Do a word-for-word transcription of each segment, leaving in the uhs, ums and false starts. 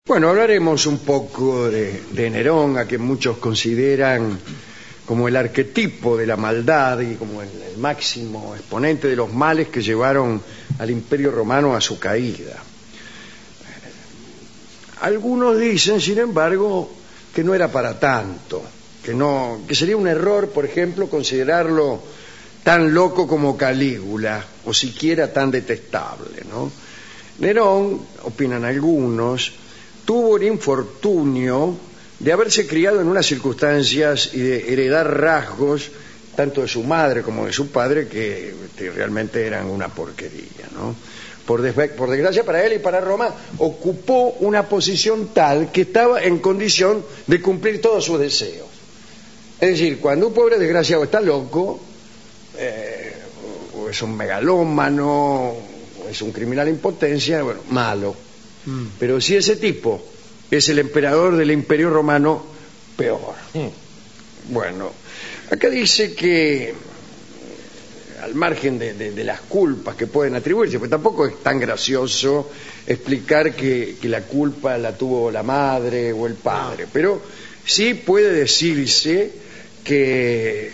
Bueno, hablaremos un poco de, de Nerón, a quien muchos consideran como el arquetipo de la maldad y como el, el máximo exponente de los males que llevaron al Imperio Romano a su caída. Algunos dicen, sin embargo, que no era para tanto, que no, que sería un error, por ejemplo, considerarlo tan loco como Calígula, o siquiera tan detestable, ¿no? Nerón, opinan algunos, tuvo el infortunio de haberse criado en unas circunstancias y de heredar rasgos tanto de su madre como de su padre que, que realmente eran una porquería, ¿no? Por, des por desgracia para él y para Roma, ocupó una posición tal que estaba en condición de cumplir todos sus deseos. Es decir, cuando un pobre desgraciado está loco, eh, o es un megalómano, o es un criminal en potencia, bueno, malo. Mm. Pero si ese tipo es el emperador del Imperio Romano, peor. Mm. Bueno, acá dice que al margen de, de, de las culpas que pueden atribuirse, porque tampoco es tan gracioso explicar que, que la culpa la tuvo la madre o el padre, pero sí puede decirse que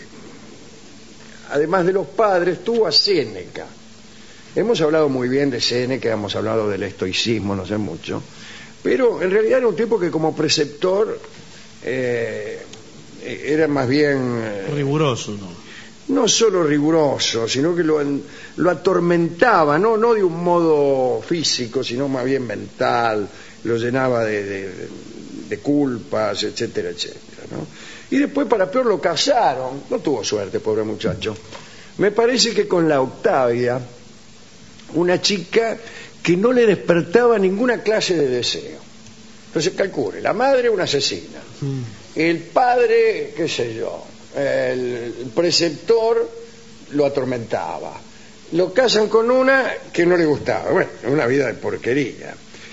además de los padres tuvo a Séneca. Hemos hablado muy bien de Séneca, hemos hablado del estoicismo no sé mucho, pero en realidad era un tipo que como preceptor eh, era más bien eh, riguroso, ¿no? No solo riguroso, sino que lo, lo atormentaba, ¿no? no de un modo físico, sino más bien mental, lo llenaba de, de, de culpas, etcétera, etcétera, ¿no? Y después, para peor, lo casaron. No tuvo suerte, pobre muchacho. Me parece que con la Octavia, una chica que no le despertaba ninguna clase de deseo. Entonces, calcule, la madre una asesina, mm. el padre, qué sé yo, el preceptor lo atormentaba, lo casan con una que no le gustaba. Bueno, una vida de porquería.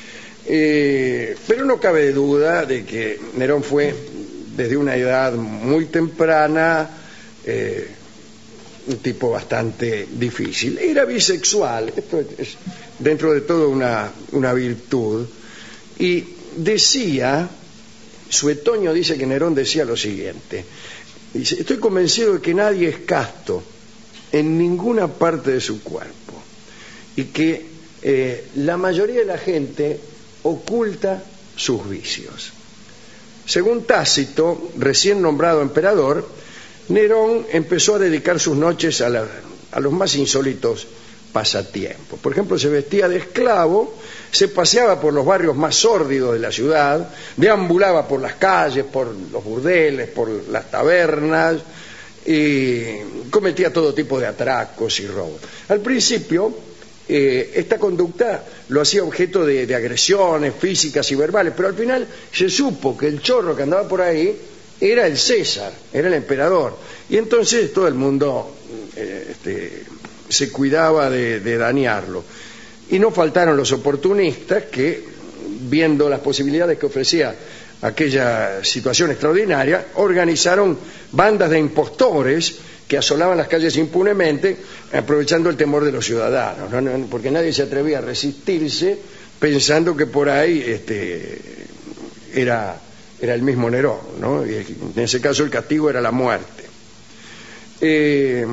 Eh, pero no cabe duda de que Nerón fue, desde una edad muy temprana, eh, un tipo bastante difícil. Era bisexual, esto es dentro de todo una, una virtud, y decía, Suetonio dice que Nerón decía lo siguiente, dice: estoy convencido de que nadie es casto en ninguna parte de su cuerpo y que eh, la mayoría de la gente oculta sus vicios. Según Tácito, recién nombrado emperador, Nerón empezó a dedicar sus noches a, la, a los más insólitos pasatiempos. Por ejemplo, se vestía de esclavo, se paseaba por los barrios más sórdidos de la ciudad, deambulaba por las calles, por los burdeles, por las tabernas, y cometía todo tipo de atracos y robos. Al principio, eh, esta conducta lo hacía objeto de, de agresiones físicas y verbales, pero al final se supo que el chorro que andaba por ahí era el César, era el emperador, y entonces todo el mundo eh, este, se cuidaba de, de dañarlo. Y no faltaron los oportunistas que, viendo las posibilidades que ofrecía aquella situación extraordinaria, organizaron bandas de impostores que asolaban las calles impunemente, aprovechando el temor de los ciudadanos, ¿no? Porque nadie se atrevía a resistirse pensando que por ahí este, era, era el mismo Nerón, ¿no? Y en ese caso el castigo era la muerte. Eh,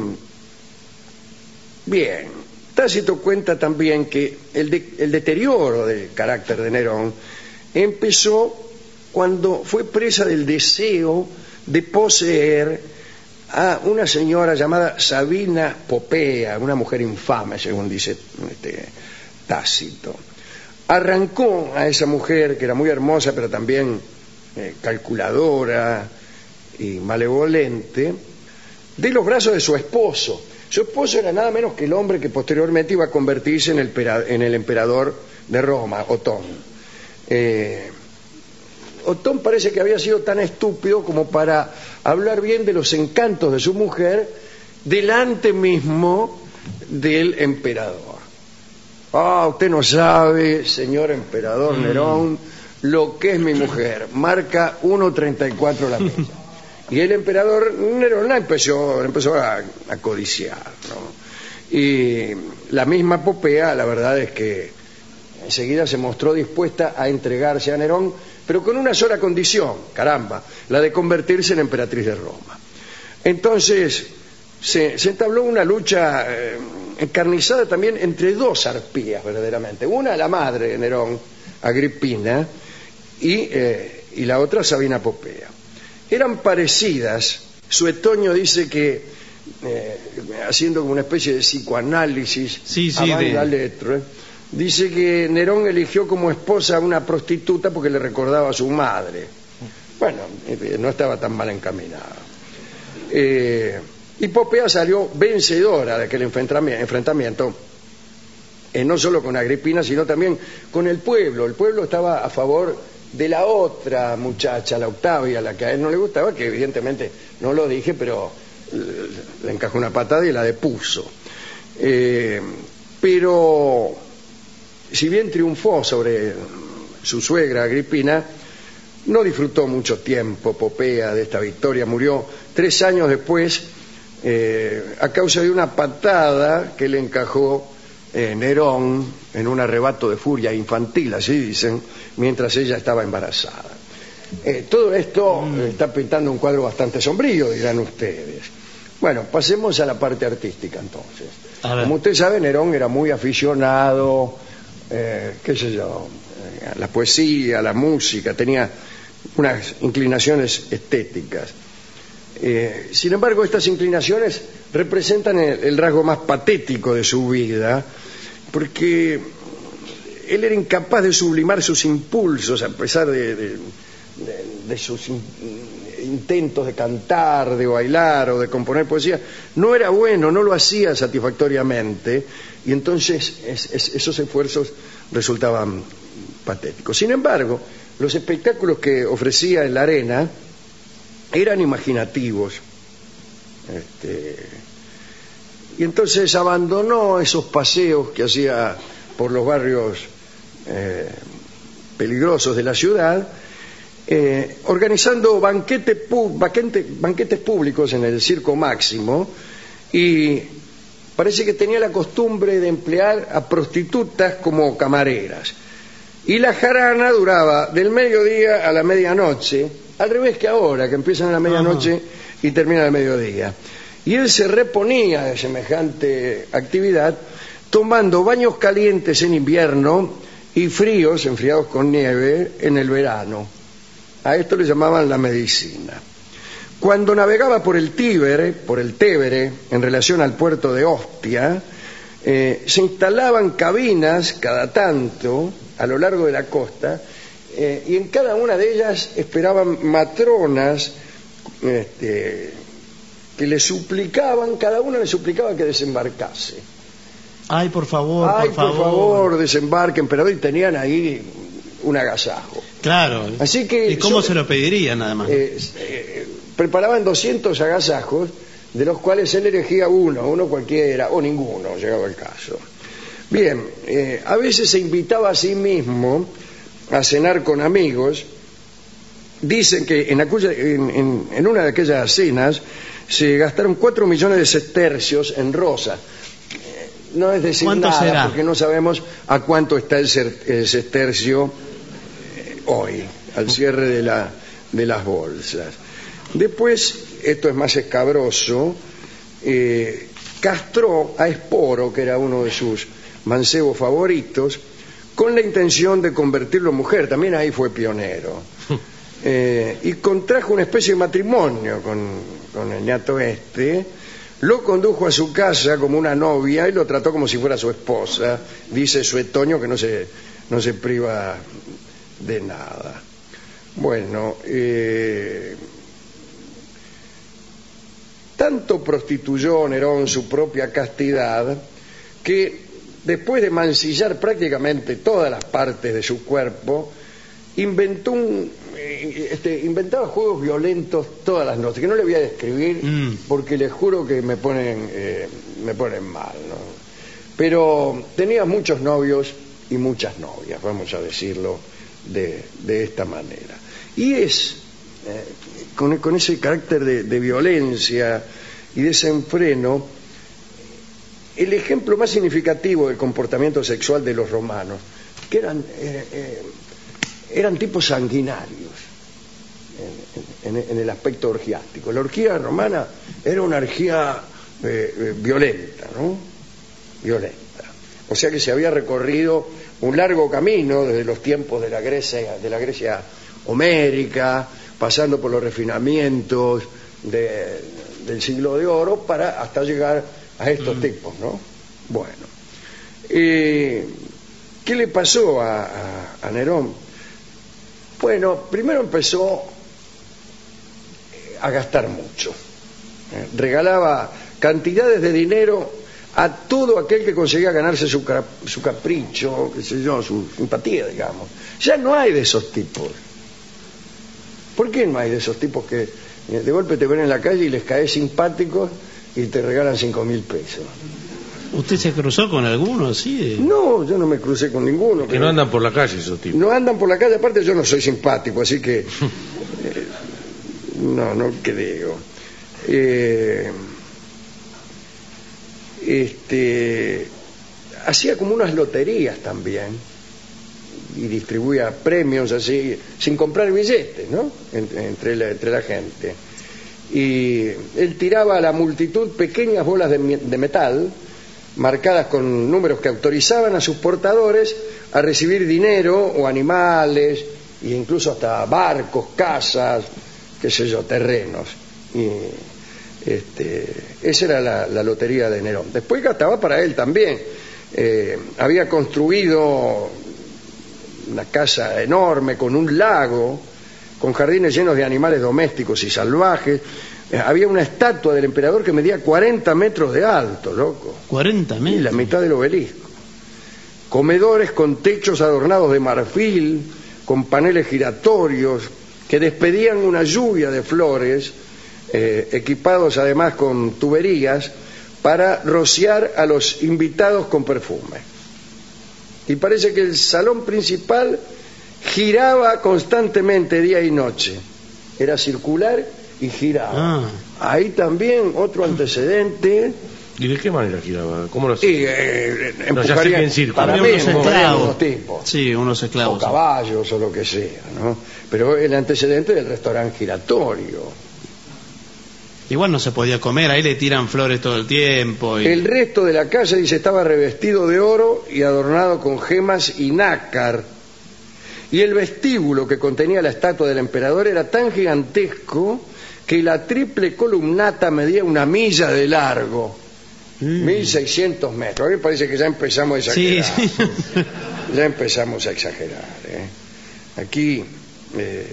bien, Tácito cuenta también que el, de, el deterioro del carácter de Nerón empezó cuando fue presa del deseo de poseer a una señora llamada Sabina Popea, una mujer infame, según dice este, Tácito. Arrancó a esa mujer, que era muy hermosa, pero también eh, calculadora y malevolente, de los brazos de su esposo. Su esposo era nada menos que el hombre que posteriormente iba a convertirse en el, en el emperador de Roma, Otón. Eh, Otón parece que había sido tan estúpido como para hablar bien de los encantos de su mujer delante mismo del emperador. Ah, usted no sabe, señor emperador mm. Nerón, lo que es mi mujer. Marca uno treinta y cuatro la mesa. Y el emperador Nerón la empezó, empezó a, a codiciar, ¿no? Y la misma Popea, la verdad es que enseguida se mostró dispuesta a entregarse a Nerón, pero con una sola condición, caramba, la de convertirse en emperatriz de Roma. Entonces se, se entabló una lucha eh, encarnizada también entre dos arpías verdaderamente. Una, la madre de Nerón, Agripina, y, eh, y la otra, Sabina Popea. Eran parecidas. Suetonio dice que, eh, haciendo como una especie de psicoanálisis, sí, sí, a de... la letra, dice que Nerón eligió como esposa a una prostituta porque le recordaba a su madre. Bueno, no estaba tan mal encaminada. Eh, y Popea salió vencedora de aquel enfrentamiento, eh, no solo con Agripina, sino también con el pueblo. El pueblo estaba a favor de la otra muchacha, la Octavia, la que a él no le gustaba, que evidentemente no lo dije, pero le encajó una patada y la depuso. Eh, pero si bien triunfó sobre su suegra Agripina, no disfrutó mucho tiempo Popea de esta victoria. Murió tres años después eh, a causa de una patada que le encajó eh, Nerón en un arrebato de furia infantil, así dicen, mientras ella estaba embarazada. Eh, todo esto mm. está pintando un cuadro bastante sombrío, dirán ustedes. Bueno, pasemos a la parte artística entonces. Como usted sabe, Nerón era muy aficionado, eh, qué sé yo, eh, a la poesía, a la música, tenía unas inclinaciones estéticas. Eh, sin embargo, estas inclinaciones representan el, el rasgo más patético de su vida, porque él era incapaz de sublimar sus impulsos a pesar de, de, de, de sus in, intentos de cantar, de bailar o de componer poesía. No era bueno, no lo hacía satisfactoriamente, y entonces es, es, esos esfuerzos resultaban patéticos. Sin embargo, los espectáculos que ofrecía en la arena eran imaginativos. Este, y entonces abandonó esos paseos que hacía por los barrios eh, peligrosos de la ciudad, eh, organizando banquete pu banquete, banquetes públicos en el Circo Máximo, y parece que tenía la costumbre de emplear a prostitutas como camareras. Y la jarana duraba del mediodía a la medianoche, al revés que ahora, que empiezan a la medianoche uh-huh. y terminan al mediodía. Y él se reponía de semejante actividad tomando baños calientes en invierno y fríos, enfriados con nieve, en el verano. A esto le llamaban la medicina. Cuando navegaba por el Tíbere, por el Tévere, en relación al puerto de Ostia, eh, se instalaban cabinas cada tanto a lo largo de la costa, eh, y en cada una de ellas esperaban matronas este, que le suplicaban, cada una le suplicaba que desembarcase. Ay, por favor, Ay, por favor. por favor, desembarquen, pero hoy tenían ahí un agasajo. Claro. Así que ¿y cómo so, se lo pedirían nada más? Eh, eh, preparaban doscientos agasajos, de los cuales él elegía uno, uno cualquiera, o ninguno, llegaba el caso. Bien, eh, a veces se invitaba a sí mismo a cenar con amigos. Dicen que en, acuya, en, en, en una de aquellas cenas se gastaron cuatro millones de sestercios en rosa. Eh, no es decir nada, será? Porque no sabemos a cuánto está el, ser, el sestercio eh, hoy, al cierre de, la, de las bolsas. Después, esto es más escabroso, eh, castró a Esporo, que era uno de sus mancebos favoritos, con la intención de convertirlo en mujer. También ahí fue pionero. Eh, y contrajo una especie de matrimonio con, con el ñato este, lo condujo a su casa como una novia y lo trató como si fuera su esposa. Dice Suetonio que no se, no se priva de nada. Bueno, eh, tanto prostituyó Nerón su propia castidad que después de mancillar prácticamente todas las partes de su cuerpo, inventó un, este, inventaba juegos violentos todas las noches, que no le voy a describir mm. porque les juro que me ponen, eh, me ponen mal, ¿no? Pero tenía muchos novios y muchas novias, vamos a decirlo de, de esta manera. Y es, eh, con, con ese carácter de, de violencia y desenfreno, el ejemplo más significativo del comportamiento sexual de los romanos. que eran, eh, eh, eran tipos sanguinarios en, en, en el aspecto orgiástico. La orgía romana era una orgía eh, eh, violenta, ¿no? Violenta. O sea que se había recorrido un largo camino desde los tiempos de la Grecia, de la Grecia homérica, pasando por los refinamientos de, del siglo de oro, para hasta llegar a estos mm. tipos, ¿no? Bueno, eh, ¿qué le pasó a, a, a Nerón? Bueno, primero empezó a gastar mucho. Eh, regalaba cantidades de dinero a todo aquel que conseguía ganarse su, su capricho, qué sé yo, su simpatía, digamos. Ya no hay de esos tipos. ¿Por qué no hay de esos tipos que de golpe te ven en la calle y les caes simpáticos y te regalan cinco mil pesos? ¿Usted se cruzó con alguno así? De... No, yo no me crucé con ninguno. Que no andan por la calle esos tipos. No andan por la calle, aparte yo no soy simpático, así que... eh, no, no creo. Eh, este, hacía como unas loterías también y distribuía premios así, sin comprar billetes, ¿no? Entre, entre, la, entre la gente. Y él tiraba a la multitud pequeñas bolas de, de metal marcadas con números que autorizaban a sus portadores a recibir dinero o animales, e incluso hasta barcos, casas, qué sé yo, terrenos. Y este, esa era la, la lotería de Nerón. Después gastaba para él también. Eh, había construido una casa enorme con un lago, con jardines llenos de animales domésticos y salvajes. Eh, había una estatua del emperador que medía cuarenta metros de alto, loco. cuarenta metros. Y la mitad del obelisco. Comedores con techos adornados de marfil, con paneles giratorios, que despedían una lluvia de flores, eh, equipados además con tuberías para rociar a los invitados con perfume. Y parece que el salón principal giraba constantemente día y noche. Era circular y giraba. Ah. Ahí también otro antecedente. ¿Y de qué manera giraba? ¿Cómo lo hacía? Y, eh, no, ya sé que en círculo. Para mí, unos esclavos. Tipos. Sí, unos esclavos. O caballos o lo que sea, ¿no? Pero el antecedente del restaurante giratorio. Igual no se podía comer, ahí le tiran flores todo el tiempo. Y... El resto de la casa, dice, estaba revestido de oro y adornado con gemas y nácar. Y el vestíbulo que contenía la estatua del emperador era tan gigantesco que la triple columnata medía una milla de largo. Mm. mil seiscientos metros. A mí me parece que ya empezamos a exagerar. Sí, sí. Ya empezamos a exagerar. ¿eh? Aquí... Eh,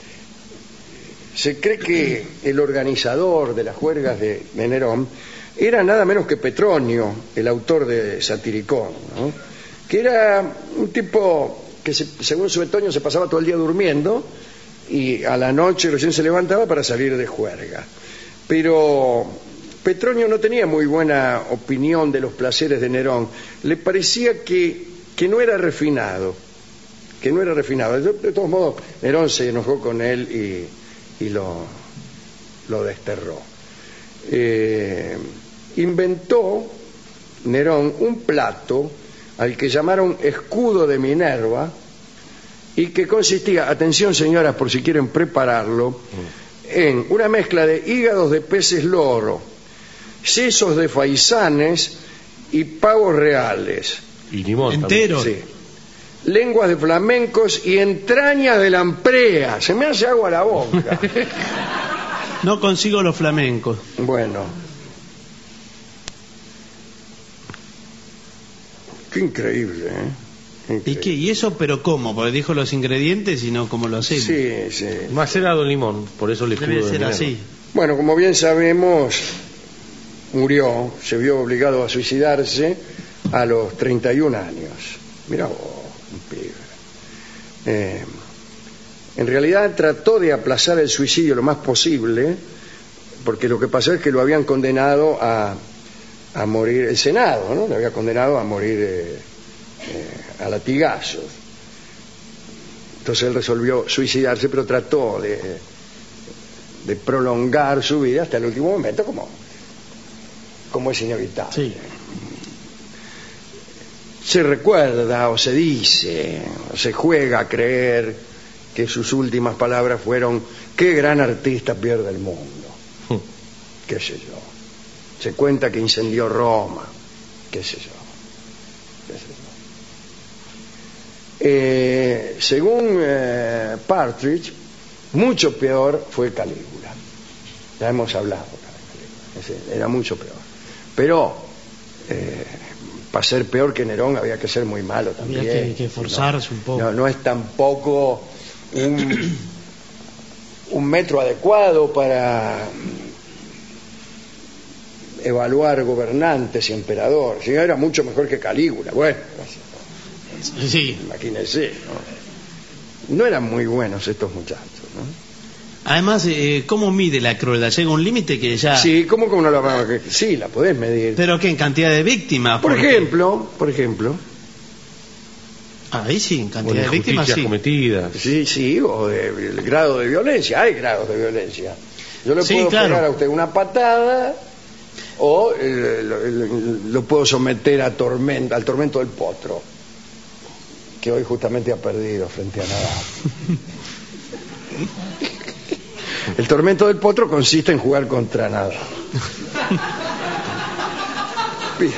se cree que el organizador de las juergas de, de Nerón era nada menos que Petronio, el autor de Satiricón, ¿no? Que era un tipo que se, según Suetonio se pasaba todo el día durmiendo y a la noche recién se levantaba para salir de juerga. Pero Petronio no tenía muy buena opinión de los placeres de Nerón. Le parecía que, que no era refinado, que no era refinado. De, de todos modos, Nerón se enojó con él y y lo, lo desterró. Eh, inventó Nerón un plato al que llamaron escudo de Minerva y que consistía, atención señoras por si quieren prepararlo, en una mezcla de hígados de peces loro, sesos de faisanes y pavos reales. Y limón entero. Sí. Lenguas de flamencos y entrañas de lamprea. Se me hace agua la boca. No consigo los flamencos. Bueno. Qué increíble, ¿eh? Increíble. ¿Y qué? ¿Y eso pero cómo? Porque dijo los ingredientes y no cómo lo hacemos. Sí, sí. Macerado en limón, por eso le debe ser así. Bueno, como bien sabemos, murió, se vio obligado a suicidarse a los treinta y un años. Mirá vos. Eh, en realidad trató de aplazar el suicidio lo más posible, porque lo que pasó es que lo habían condenado a, a morir, el Senado, ¿no? Lo había condenado a morir eh, eh, a latigazos. Entonces él resolvió suicidarse, pero trató de, de prolongar su vida hasta el último momento, como, como es inevitable. Sí. se recuerda o se dice, o se juega a creer que sus últimas palabras fueron: qué gran artista pierde el mundo. Qué sé yo. Se cuenta que incendió Roma. Qué sé yo. Qué sé yo. Eh, según eh, Partridge, mucho peor fue Calígula. Ya hemos hablado de Calígula. Era mucho peor. Pero eh, para ser peor que Nerón había que ser muy malo también. Había que, que forzarse no, un poco. No, no es tampoco un, un metro adecuado para evaluar gobernantes y emperadores. Sí, era mucho mejor que Calígula. Bueno, sí. Imagínense, ¿no? No eran muy buenos estos muchachos, ¿no? Además, eh, ¿cómo mide la crueldad? Llega un límite que ya... Sí, ¿cómo que no la... Sí, la podés medir. ¿Pero qué? ¿En cantidad de víctimas? Por Porque... ejemplo, por ejemplo... Ahí sí, en O cantidad de de víctimas injusticias sí. cometidas. Sí, sí, o de, el grado de violencia. Hay grados de violencia. Yo le Sí, puedo claro. pegar a usted una patada o eh, lo, lo- lo puedo someter a tormenta, al tormento del potro, que hoy justamente ha perdido frente a Nadal. El tormento del potro consiste en jugar contra Nadal. Bien.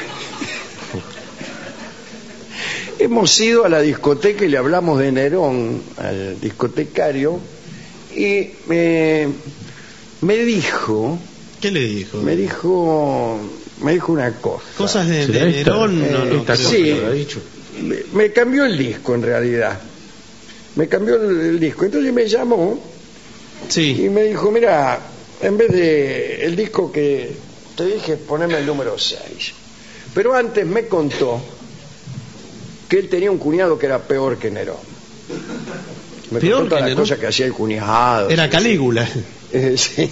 Hemos ido a la discoteca y le hablamos de Nerón al discotecario y me, me dijo, ¿Qué le dijo? me dijo, me dijo una cosa. Cosas de, ¿Será de esta? Nerón, no, no, Esta creo. cosa sí. que habrá dicho. Me, me cambió el disco en realidad. Me cambió el, el disco. Entonces me llamó Sí. y me dijo, mira, en vez de el disco que te dije, poneme el número seis. Pero antes me contó que él tenía un cuñado que era peor que Nerón. Me ¿Peor contó todas que las Nerón? cosas que hacía el cuñado. Era Calígula. Eh, sí.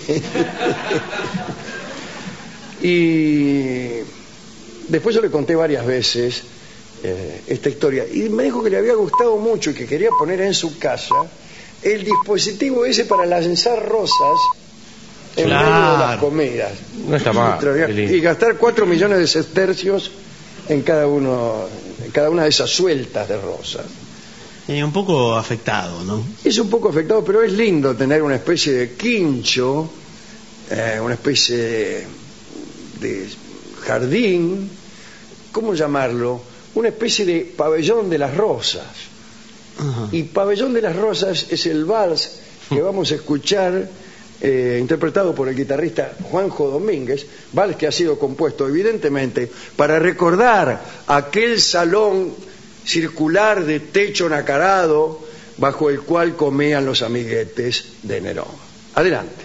Y después yo le conté varias veces eh, esta historia y me dijo que le había gustado mucho y que quería poner en su casa el dispositivo ese para lanzar rosas en Claro. medio de las comidas. No está mal. qué lindo. Y gastar cuatro millones de sestercios en cada uno, en cada una de esas sueltas de rosas. Eh, un poco afectado, ¿no? Es un poco afectado, pero es lindo tener una especie de quincho, eh, una especie de, de jardín, ¿cómo llamarlo? Una especie de pabellón de las rosas. Ajá. Y Pabellón de las Rosas es el vals que vamos a escuchar, eh, interpretado por el guitarrista Juanjo Domínguez, vals que ha sido compuesto evidentemente para recordar aquel salón circular de techo nacarado bajo el cual comían los amiguetes de Nerón. Adelante.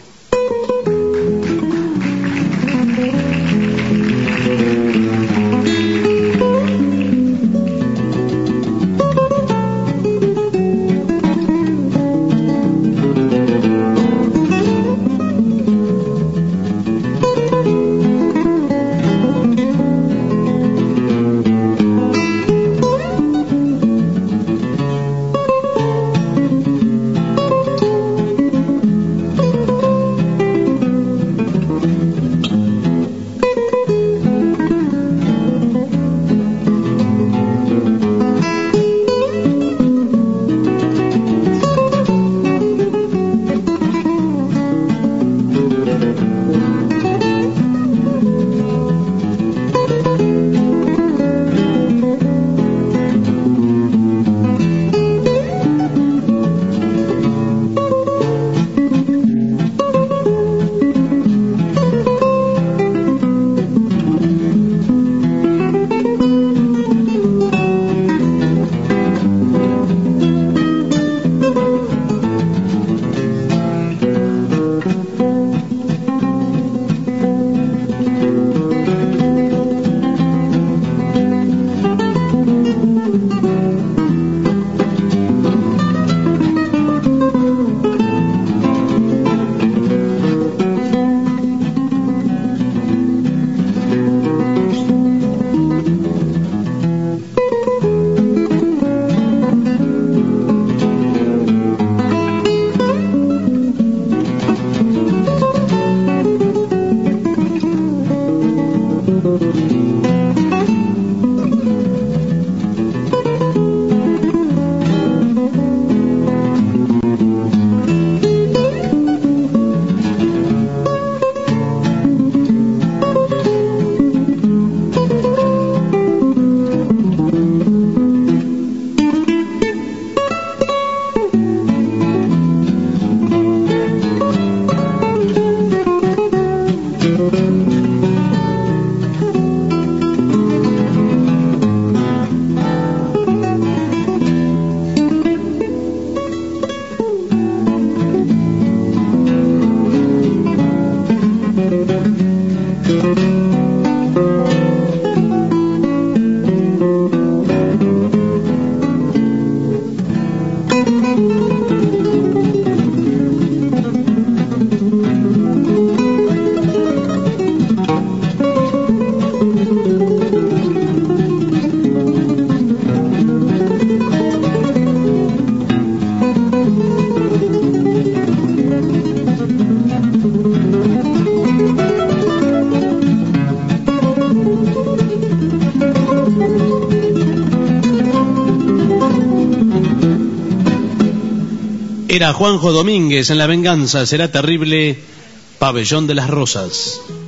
Era Juanjo Domínguez en La venganza será terrible, Pabellón de las Rosas.